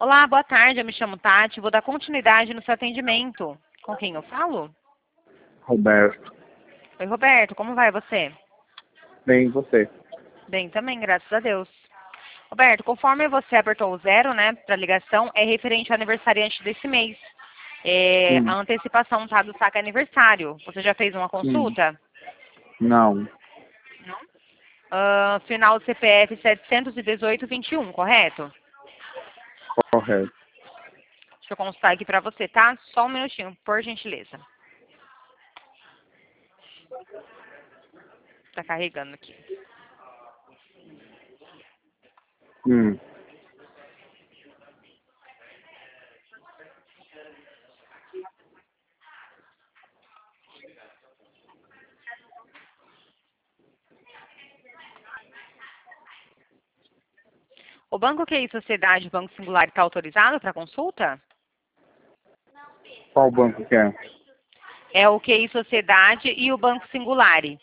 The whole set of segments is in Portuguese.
Olá, boa tarde. Eu me chamo Tati. Vou dar continuidade no seu atendimento. Com quem eu falo? Roberto. Oi, Roberto. Como vai você? Bem, e você? Bem também, graças a Deus. Roberto, conforme você apertou o 0, né, para ligação, é referente ao aniversariante desse mês. A Sim, antecipação, tá, do saque aniversário. Você já fez uma sim. consulta? Não, Não. Final do CPF 718-21, correto? correto. Deixa eu consultar aqui para você, tá? Só um minutinho, por gentileza. Tá carregando aqui. Hum. O banco QI Sociedade, Banco Singular, está autorizado para consulta? Qual banco que é? É o QI Sociedade e o Banco Singulare.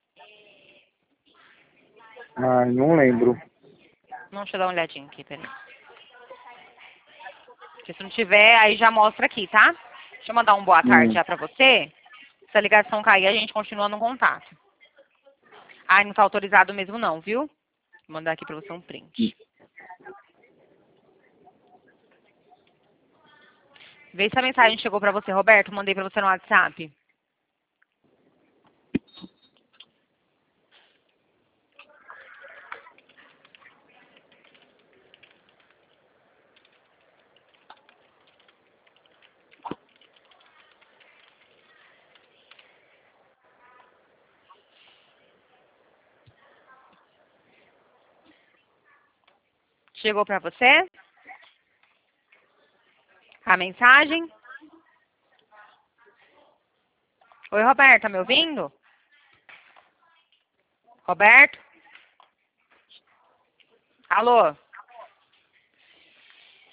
Ah, não lembro. Não, deixa eu dar uma olhadinha aqui, peraí. Porque se não tiver, aí já mostra aqui, tá? Deixa eu mandar um boa tarde Hum. já para você. Se a ligação cair, a gente continua no contato. Ah, não está autorizado mesmo não, viu? Vou mandar aqui para você um print. Vê se a mensagem chegou para você, Roberto. Mandei para você no WhatsApp. Chegou para você? A mensagem? Oi, Roberto, tá me ouvindo? Roberto? Alô?